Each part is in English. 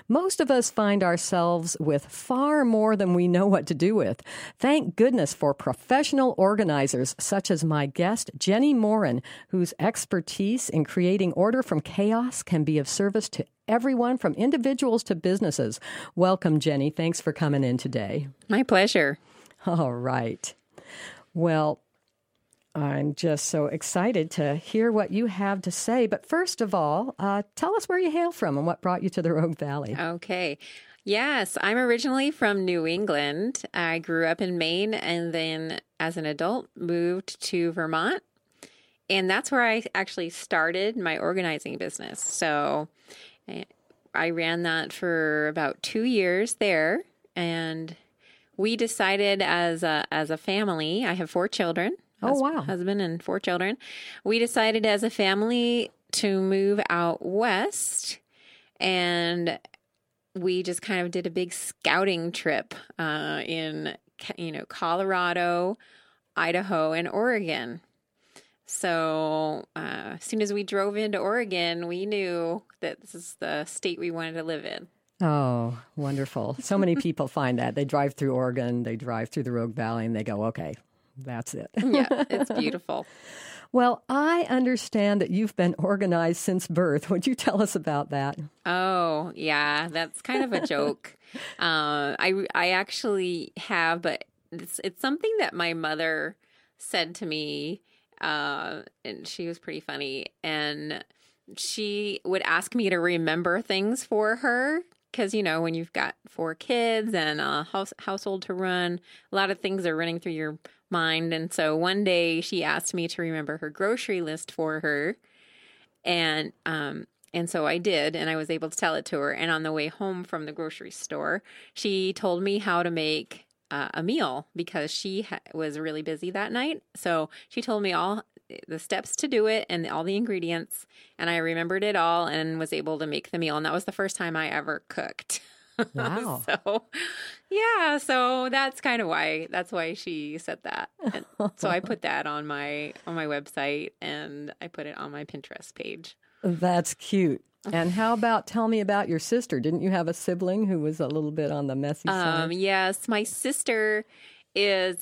Most of us find ourselves with far more than we know what to do with. Thank goodness for professional organizers such as my guest, Jenny Morin, whose expertise in creating order from chaos can be of service to everyone from individuals to businesses. Welcome, Jenny. Thanks for coming in today. My pleasure. All right. Well, I'm just so excited to hear what you have to say. But first of all, tell us where you hail from and what brought you to the Rogue Valley. Okay. Yes, I'm originally from New England. I grew up in Maine and then as an adult moved to Vermont. And that's where I actually started my organizing business. So I ran that for about 2 years there. And we decided as a family, I have 4 children. Oh, wow. Husband and 4 children. We decided as a family to move out west, and we just kind of did a big scouting trip in Colorado, Idaho, and Oregon. So as soon as we drove into Oregon, we knew that this is the state we wanted to live in. Oh, wonderful. So many people find that. They drive through Oregon, they drive through the Rogue Valley, and they go, okay, that's it. Yeah, it's beautiful. Well, I understand that you've been organized since birth. Would you tell us about that? Oh, yeah, that's kind of a joke. I actually have, but it's something that my mother said to me, and she was pretty funny. And she would ask me to remember things for her. Because, when you've got 4 kids and a household to run, a lot of things are running through your mind. And so one day she asked me to remember her grocery list for her. And so I did, and I was able to tell it to her. And on the way home from the grocery store, she told me how to make a meal because she was really busy that night. So she told me all the steps to do it and all the ingredients, and I remembered it all and was able to make the meal. And that was the first time I ever cooked. Wow. So that's kind of why she said that. And so I put that on my website, and I put it on my Pinterest page. That's cute. And how about, tell me about your sister? Didn't you have a sibling who was a little bit on the messy side? Yes, my sister is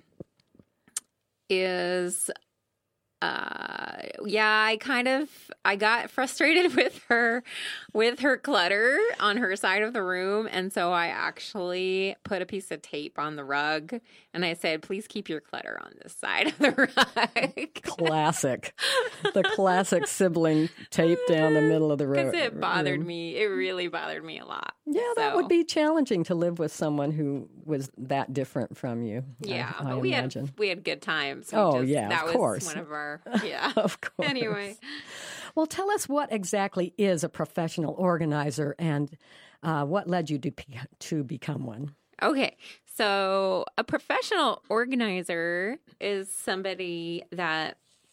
I got frustrated with her clutter on her side of the room. And so I actually put a piece of tape on the rug and I said, please keep your clutter on this side of the rug. Classic. The classic sibling tape down the middle of the road. Because it bothered me. It really bothered me a lot. Yeah, that would be challenging to live with someone who was that different from you. Yeah, I but imagine. we had good times. Of that course. Was one of our, yeah. Of course. Anyway. Well, tell us what exactly is a professional organizer and what led you to become one? Okay, so a professional organizer is somebody that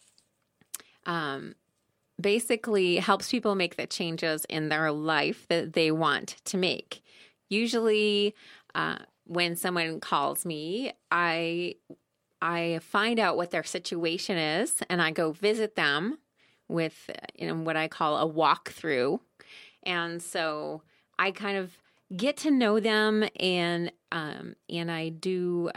basically helps people make the changes in their life that they want to make. Usually, when someone calls me, I find out what their situation is, and I go visit them with what I call a walkthrough. And so I kind of get to know them, and I do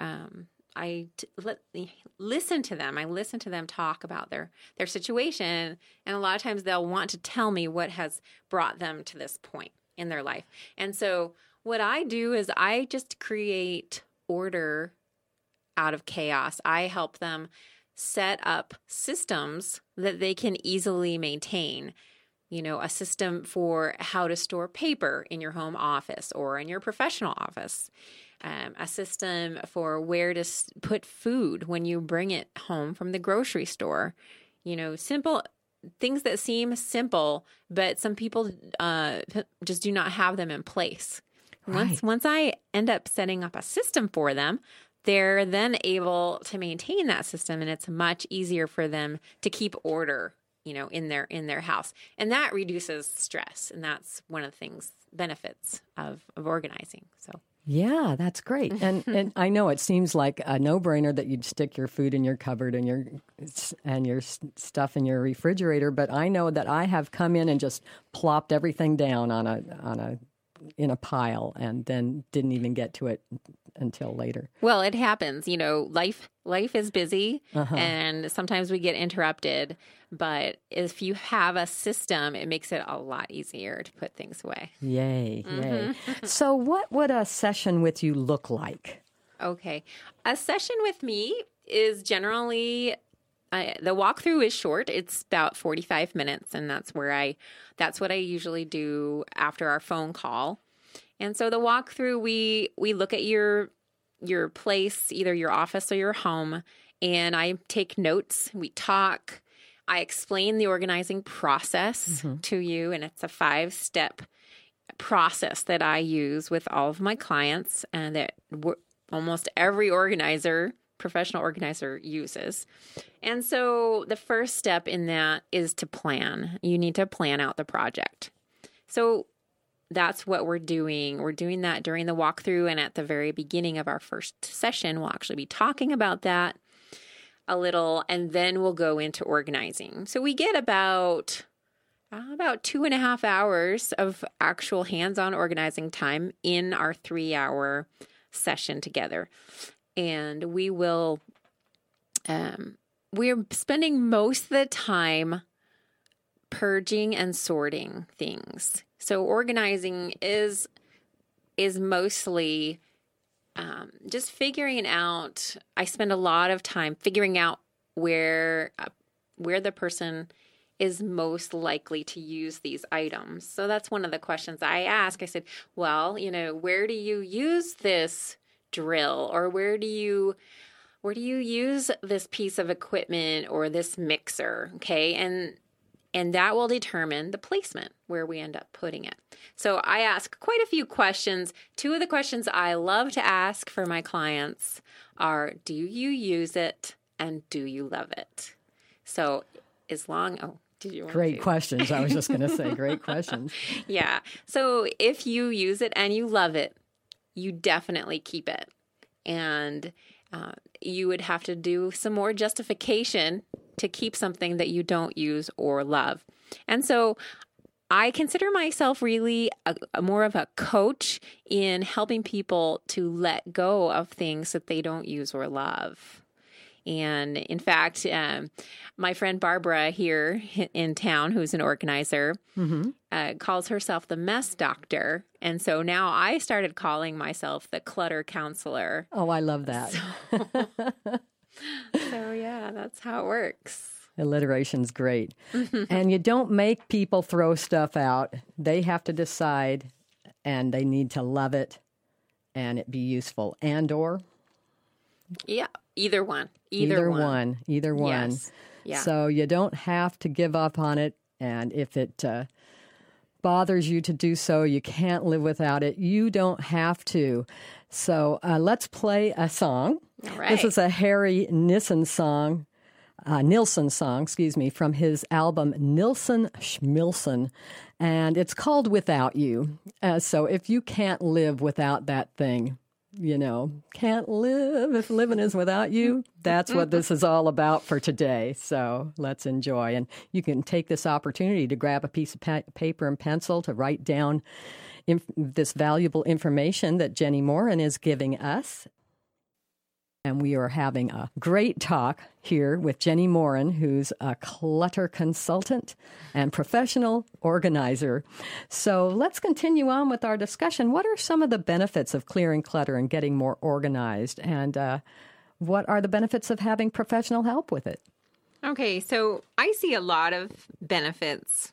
listen to them. I listen to them talk about their situation, and a lot of times they'll want to tell me what has brought them to this point in their life. And so what I do is I just create order out of chaos. I help them set up systems that they can easily maintain. A system for how to store paper in your home office or in your professional office. A system for where to put food when you bring it home from the grocery store. Simple things that seem simple, but some people just do not have them in place. Right. Once I end up setting up a system for them, they're then able to maintain that system, and it's much easier for them to keep order, in their house. And that reduces stress, and that's one of the benefits of organizing. So yeah, that's great. And I know it seems like a no-brainer that you'd stick your food in your cupboard and your stuff in your refrigerator, but I know that I have come in and just plopped everything down on a in a pile and then didn't even get to it until later. Well, it happens. Life is busy, and sometimes we get interrupted. But if you have a system, it makes it a lot easier to put things away. Yay. So what would a session with you look like? Okay. A session with me is generally, the walkthrough is short. It's about 45 minutes, and that's what I usually do after our phone call. And so the walkthrough, we look at your place, either your office or your home, and I take notes. We talk. I explain the organizing process to you, and it's a 5-step process that I use with all of my clients, and that almost every professional organizer uses. And so the first step in that is to plan. You need to plan out the project. So that's what we're doing. We're doing that during the walkthrough, and at the very beginning of our first session, we'll actually be talking about that a little, and then we'll go into organizing. So we get about 2.5 hours of actual hands-on organizing time in our 3-hour session together. And we're spending most of the time purging and sorting things. So organizing is mostly just figuring out. I spend a lot of time figuring out where the person is most likely to use these items. So that's one of the questions I ask. I said, well, where do you use this drill, or where do you use this piece of equipment or this mixer? Okay. And that will determine the placement where we end up putting it. So I ask quite a few questions. 2 of the questions I love to ask for my clients are, do you use it and do you love it? So did you want Great to? questions. I was just going to say great questions. Yeah. So if you use it and you love it, you definitely keep it. And you would have to do some more justification to keep something that you don't use or love. And so I consider myself really more of a coach in helping people to let go of things that they don't use or love. And in fact, my friend Barbara here in town, who's an organizer, calls herself the mess doctor. And so now I started calling myself the clutter counselor. Oh, I love that. So yeah, that's how it works. Alliteration's great. And you don't make people throw stuff out. They have to decide, and they need to love it and it be useful. And/or? Yeah, either one. Either one. Yes. Yeah. So you don't have to give up on it. And if it bothers you to do so, you can't live without it. You don't have to. So let's play a song. All right. This is a Harry Nilsson song, from his album Nilsson Schmilsson, and it's called Without You. So if you can't live without that thing, can't live if living is without you. That's what this is all about for today. So let's enjoy. And you can take this opportunity to grab a piece of paper and pencil to write down this valuable information that Jenny Moran is giving us. And we are having a great talk here with Jenny Moran, who's a clutter consultant and professional organizer. So let's continue on with our discussion. What are some of the benefits of clearing clutter and getting more organized? And what are the benefits of having professional help with it? Okay, so I see a lot of benefits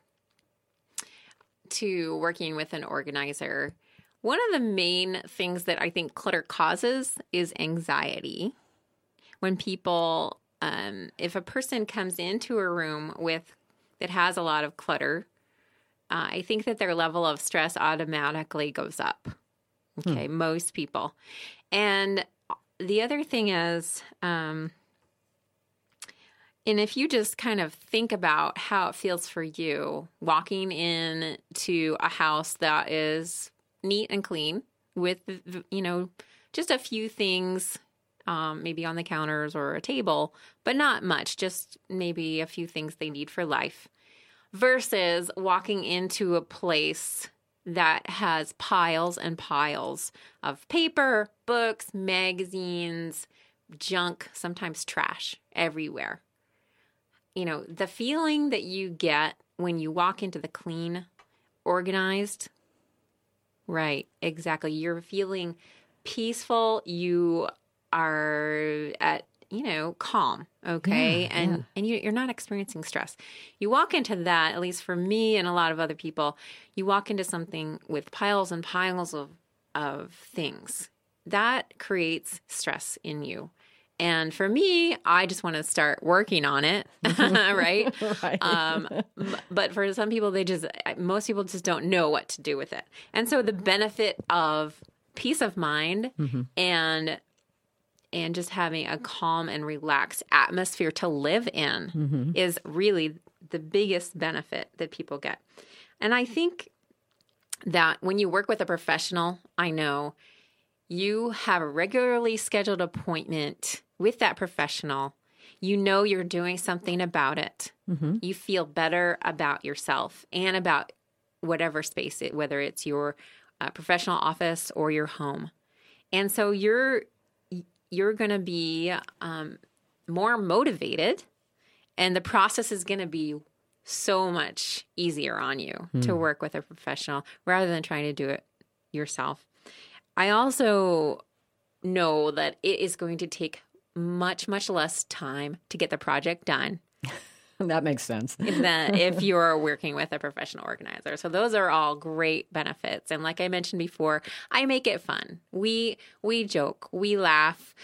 to working with an organizer. One of the main things that I think clutter causes is anxiety. When people, if a person comes into a room that has a lot of clutter, I think that their level of stress automatically goes up. Okay, most people. And the other thing is, and if you just kind of think about how it feels for you walking into a house that is neat and clean with, just a few things, maybe on the counters or a table, but not much, just maybe a few things they need for life, versus walking into a place that has piles and piles of paper, books, magazines, junk, sometimes trash everywhere. You know, the feeling that you get when you walk into the clean, organized, right, exactly. You're feeling peaceful. You are at, calm, okay? And you're not experiencing stress. You walk into that, at least for me and a lot of other people, you walk into something with piles and piles of things. That creates stress in you. And for me, I just want to start working on it, right? Right. But for some people, most people just don't know what to do with it. And so the benefit of peace of mind and just having a calm and relaxed atmosphere to live in is really the biggest benefit that people get. And I think that when you work with a professional, I know you have a regularly scheduled appointment with that professional. You know you're doing something about it. You feel better about yourself and about whatever space whether it's your professional office or your home. And so you're going to be more motivated, and the process is going to be so much easier on you to work with a professional rather than trying to do it yourself. I also know that it is going to take much, much less time to get the project done. That makes sense. Than if you're working with a professional organizer. So those are all great benefits. And like I mentioned before, I make it fun. We joke, we laugh,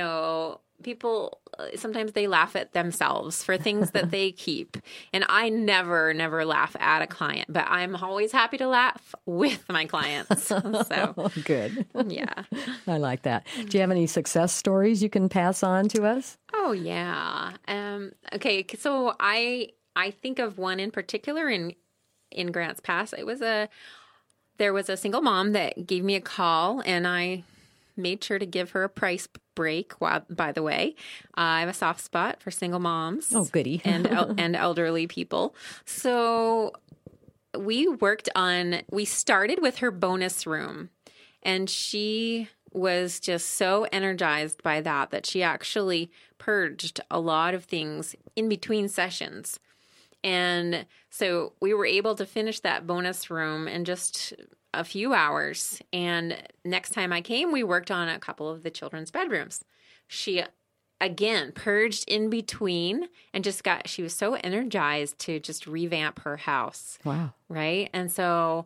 people sometimes they laugh at themselves for things that they keep. And I never laugh at a client, but I'm always happy to laugh with my clients. So good. Yeah. I like that. Do you have any success stories you can pass on to us? Oh, yeah. Okay. So I think of one in particular in Grants Pass. There was a single mom that gave me a call, and I made sure to give her a price break. By the way, I have a soft spot for single moms. Oh, goody. and elderly people. So we started with her bonus room, and she was just so energized by that she actually purged a lot of things in between sessions. And so we were able to finish that bonus room in just a few hours. And next time I came, we worked on a couple of the children's bedrooms. She, again, purged in between and she was so energized to just revamp her house. Wow. Right? And so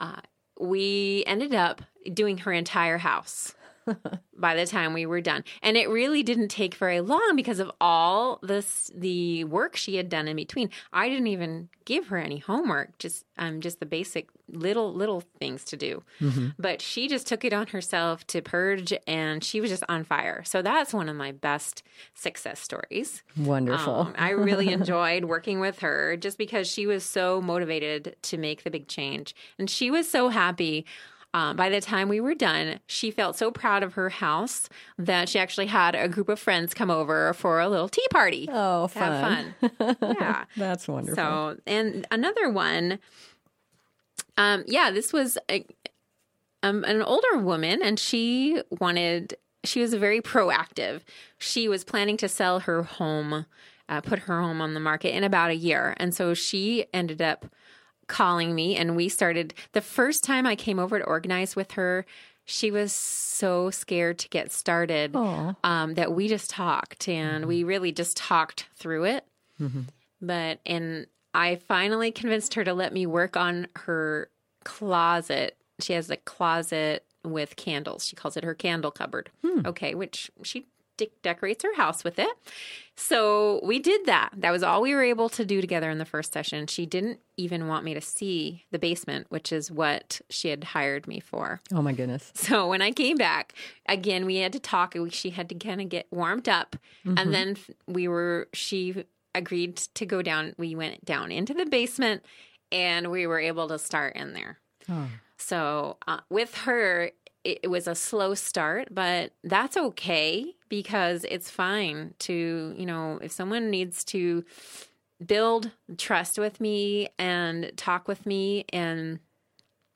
we ended up doing her entire house by the time we were done. And it really didn't take very long because of all the work she had done in between. I didn't even give her any homework, just the basic little things to do. But she just took it on herself to purge, and she was just on fire. So that's one of my best success stories. Wonderful. I really enjoyed working with her just because she was so motivated to make the big change. And she was so happy. By the time we were done, she felt so proud of her house that she actually had a group of friends come over for a little tea party. Oh, fun. Have fun. Yeah. That's wonderful. So, and another one, this was an older woman, and she was very proactive. She was planning to sell her home, put her home on the market in about a year. And so she ended up calling me, and we started. The first time I came over to organize with her, she was so scared to get started that we just talked, and we really just talked through it. And I finally convinced her to let me work on her closet. She has a closet with candles. She calls it her candle cupboard. Okay, which she decorates her house with it. So we did that. That was all we were able to do together in the first session. She didn't even want me to see the basement, which is what she had hired me for. Oh, my goodness. So when I came back, again, we had to talk. She had to kind of get warmed up. And then she agreed to go down. We went down into the basement, and we were able to start in there. Oh. So with her, it was a slow start, but that's okay because it's fine to, if someone needs to build trust with me and talk with me and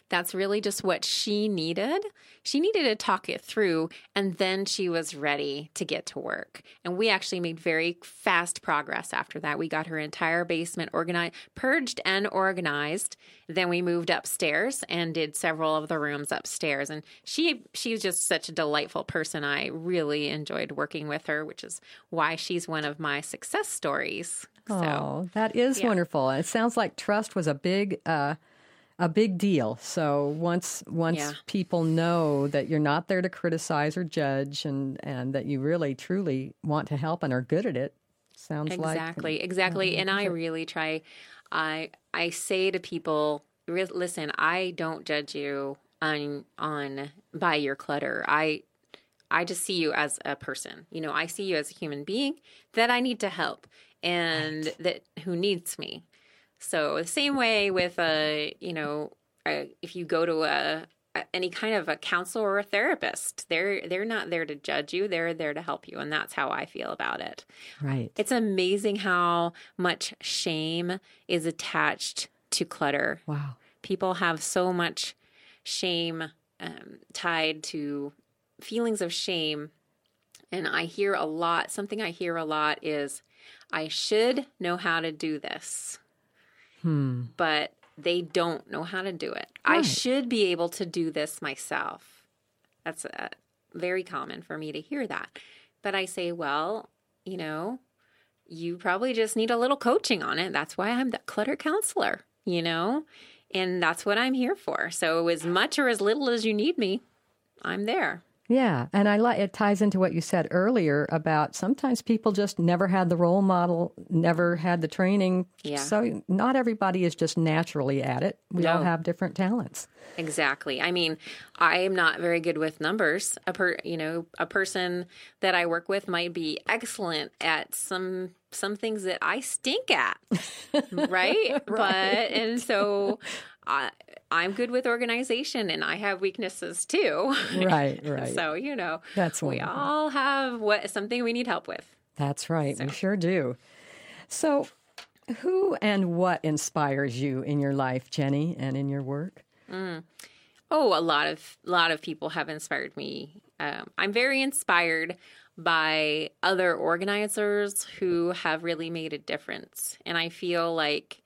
that's really just what she needed. She needed to talk it through, and then she was ready to get to work. And we actually made very fast progress after that. We got her entire basement organized, purged and organized. Then we moved upstairs and did several of the rooms upstairs. And she's just such a delightful person. I really enjoyed working with her, which is why she's one of my success stories. Oh, that is wonderful. It sounds like trust was a big deal. So once people know that you're not there to criticize or judge, and that you really truly want to help and are good at it, sounds exactly. And I really try. I say to people, listen, I don't judge you on by your clutter. I just see you as a person. I see you as a human being that I need to help and that who needs me. So the same way with if you go to any kind of a counselor or a therapist, they're not there to judge you. They're there to help you. And that's how I feel about it. Right. It's amazing how much shame is attached to clutter. Wow. People have so much shame tied to feelings of shame. And something I hear a lot is, I should know how to do this. But they don't know how to do it. Right. I should be able to do this myself. That's very common for me to hear that. But I say, well, you probably just need a little coaching on it. That's why I'm the clutter counselor, and that's what I'm here for. So as much or as little as you need me, I'm there. Yeah, and it ties into what you said earlier about sometimes people just never had the role model, never had the training. Yeah. So not everybody is just naturally at it. We all have different talents. Exactly. I mean, I am not very good with numbers. A person that I work with might be excellent at some things that I stink at, right? Right. And so I'm good with organization, and I have weaknesses too. Right. So, That's we wonderful. all have something we need help with. That's right. We sure do. So who and what inspires you in your life, Jenny, and in your work? Oh, a lot of people have inspired me. I'm very inspired by other organizers who have really made a difference. And I feel like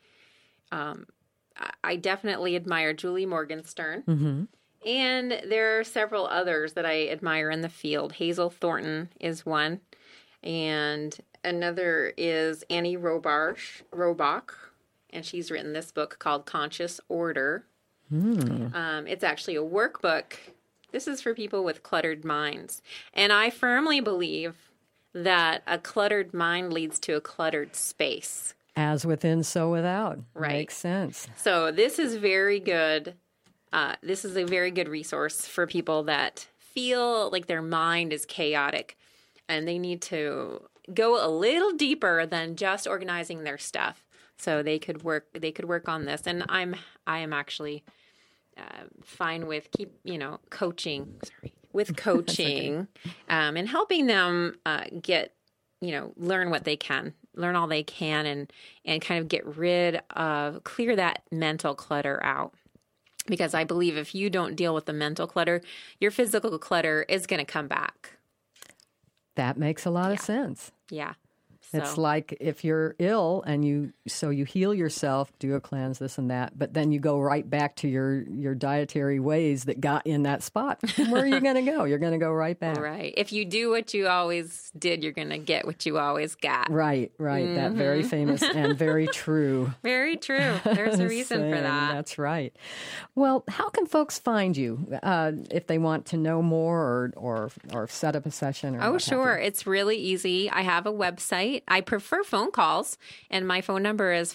I definitely admire Julie Morgenstern. Mm-hmm. And there are several others that I admire in the field. Hazel Thornton is one. And another is Annie Robach. And she's written this book called Conscious Order. It's actually a workbook. This is for people with cluttered minds. And I firmly believe that a cluttered mind leads to a cluttered space. As within, so without. Right. Makes sense. So this is very good. This is a very good resource for people that feel like their mind is chaotic and they need to go a little deeper than just organizing their stuff. So they could work on this. And I am actually fine with coaching and helping them get, learn what they can, learn all they can, and kind of clear that mental clutter out. Because I believe if you don't deal with the mental clutter, your physical clutter is going to come back. That makes a lot of sense. Yeah. It's like if you're ill and you heal yourself, do a cleanse, this and that, but then you go right back to your dietary ways that got in that spot. Where are you going to go? You're going to go right back. Right. If you do what you always did, you're going to get what you always got. Right. Mm-hmm. That very famous and very true. Very true. There's a reason for that. That's right. Well, how can folks find you if they want to know more or set up a session? Or sure. It's really easy. I have a website. I prefer phone calls, and my phone number is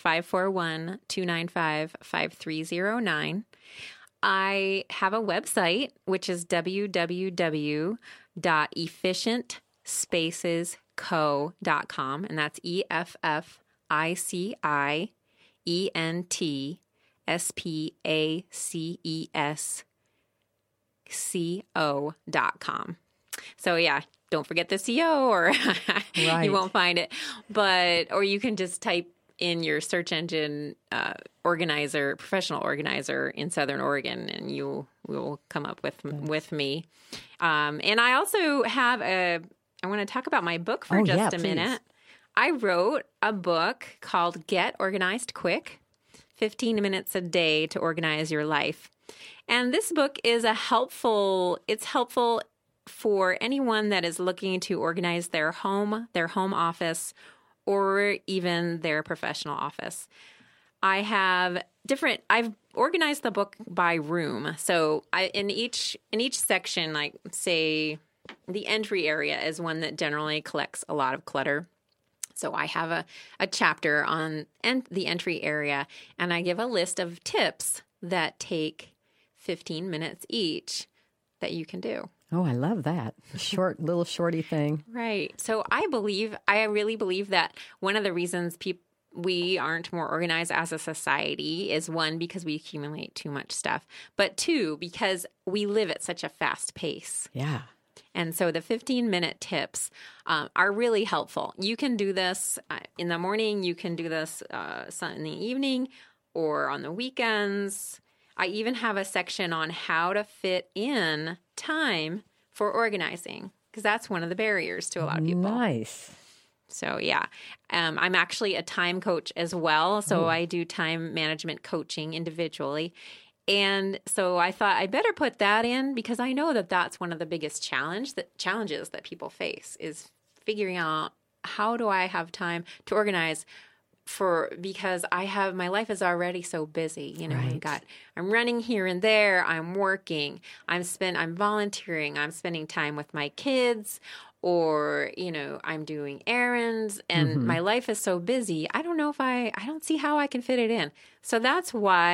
541-295-5309. I have a website, which is www.efficientspacesco.com, and that's EFFICIENTSPACESCO.com. So yeah, don't forget the CO or you won't find it. Or you can just type in your search engine professional organizer in Southern Oregon, and you will come up with me. And I also have I want to talk about my book for just a minute. I wrote a book called Get Organized Quick, 15 Minutes a Day to Organize Your Life. And this book is helpful for anyone that is looking to organize their home office, or even their professional office. I've organized the book by room. So in each section, like say the entry area is one that generally collects a lot of clutter. So I have a chapter on the entry area, and I give a list of tips that take 15 minutes each that you can do. Oh, I love that. Little shorty thing. Right. So I really believe that one of the reasons we aren't more organized as a society is, one, because we accumulate too much stuff, but two, because we live at such a fast pace. Yeah. And so the 15-minute tips are really helpful. You can do this in the morning. You can do this in the evening or on the weekends. I even have a section on how to fit in time for organizing, because that's one of the barriers to a lot of people. Nice. So, yeah. I'm actually a time coach as well. So I do time management coaching individually. And so I thought I better put that in, because I know that that's one of the biggest challenges that people face, is figuring out, how do I have time to organize because my life is already so busy. Right. I'm running here and there, I'm working, I'm volunteering, I'm spending time with my kids, or, I'm doing errands, and my life is so busy. I don't see how I can fit it in. So that's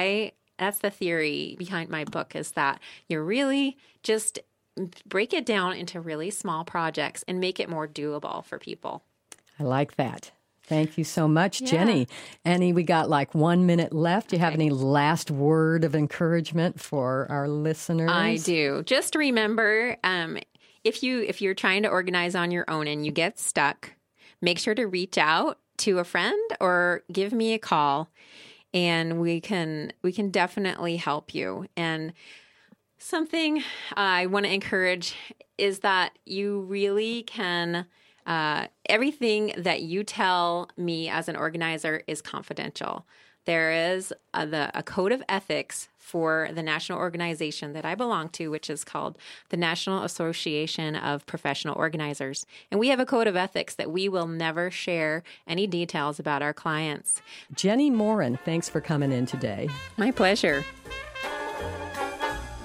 the theory behind my book, is that you're really just break it down into really small projects and make it more doable for people. I like that. Thank you so much, Jenny. Annie, we got like 1 minute left. Do you have any last word of encouragement for our listeners? I do. Just remember, if you're trying to organize on your own and you get stuck, make sure to reach out to a friend or give me a call, and we can definitely help you. And something I want to encourage is that you really can. Everything that you tell me as an organizer is confidential. There is a code of ethics for the national organization that I belong to, which is called the National Association of Professional Organizers. And we have a code of ethics that we will never share any details about our clients. Jenny Morin, thanks for coming in today. My pleasure.